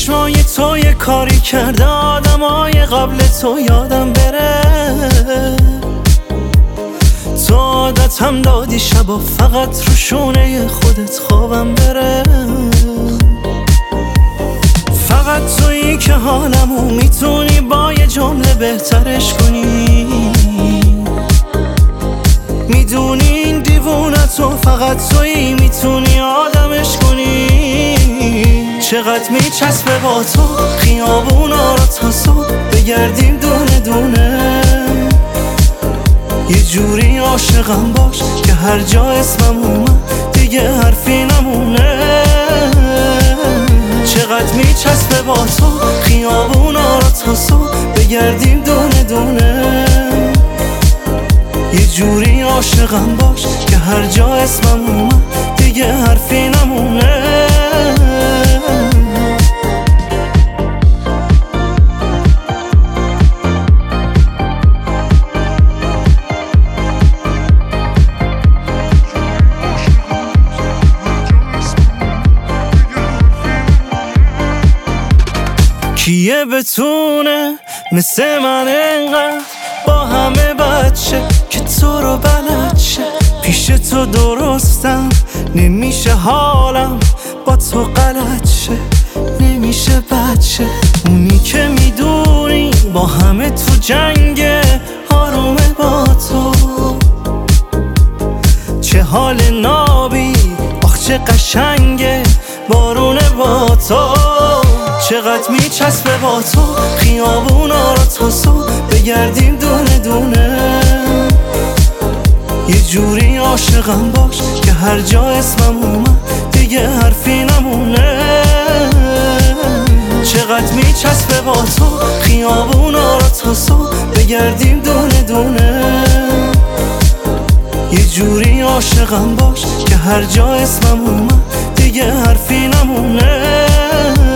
چشمای تو یه کاری کرده آدمای قبل تو یادم بره. تو عادتم دادی شبا فقط رو شونه خودت خوابم بره. فقط تویی که حالمو میتونی با یه جمله بهترش کنی. میدونی این دیوونتو فقط تویی میتونی آدمش کنی. چقدر میچسبه با تو خیابونا رو تا صبح بگردیم دونه دونه. یه جوری عاشقم باش که هر جا اسمم اومد دیگه حرفی نمونه. چقدر میچسبه با تو خیابونا رو تا صبح بگردیم دونه دونه. یه جوری عاشقم باش که هر جا اسمم اومد دیگه حرفی نمونه. کیه بتونه مثل من انقدر با همه بچه که تو رو بلد شه. پیش تو درستم نمیشه حالم با تو غلط شه. نمیشه بچه اونی که میدونی با همه تو جنگه آرومه با تو. چه حال نابی آخ چه قشنگه بارونه با تو. چقدر میچسبه با تو خیابونا رو تا صبح بگردیم دونه دونه. یه جوری عاشقم باش که هر جا اسمم اومد دیگه حرفی نمونه. چقدر میچسبه با تو خیابونا رو تا صبح بگردیم دونه دونه. یه جوری عاشقم باش که هر جا اسمم اومد دیگه حرفی نمونه.